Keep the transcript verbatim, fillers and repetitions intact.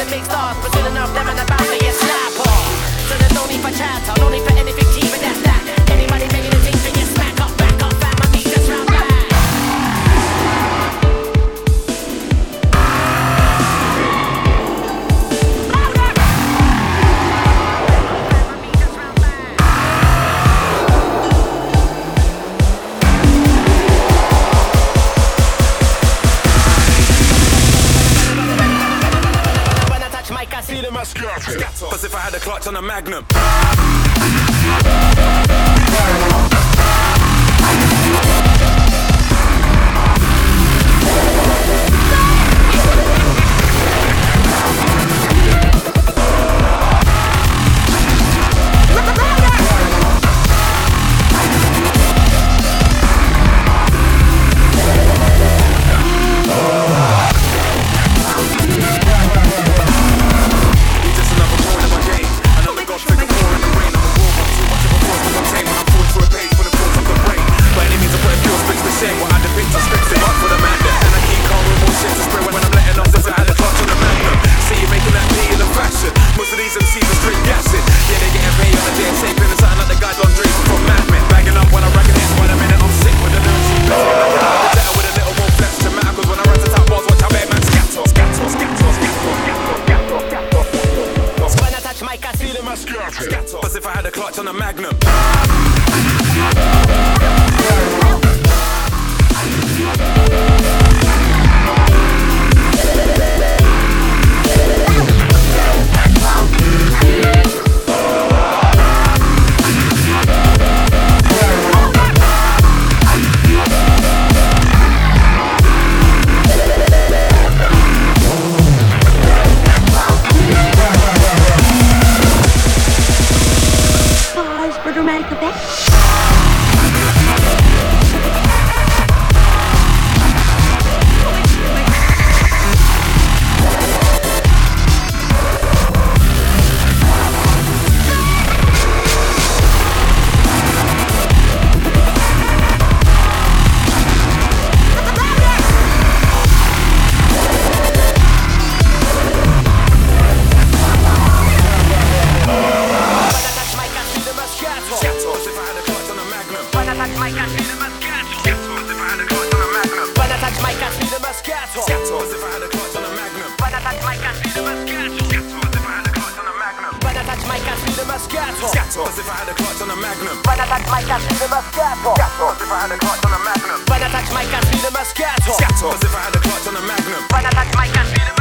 make stars, but soon enough, them and the bound to get slapped off. So there's no need for chatter, no need for anything cheap, and that's that. Anybody making a thing, then you smack up, back up, fam, my beat just round back. Cause if I had a clutch on a Magnum. Cause if I had a clutch on a Magnum. Dramatic effect. Cause if I had a clutch on a Magnum. When I touch my cat, feel the Moscato. Cause if I had a clutch on a Magnum. When I touch my cat, feel the Moscato. Cause if I had a clutch on a Magnum. When I touch my cat, feel the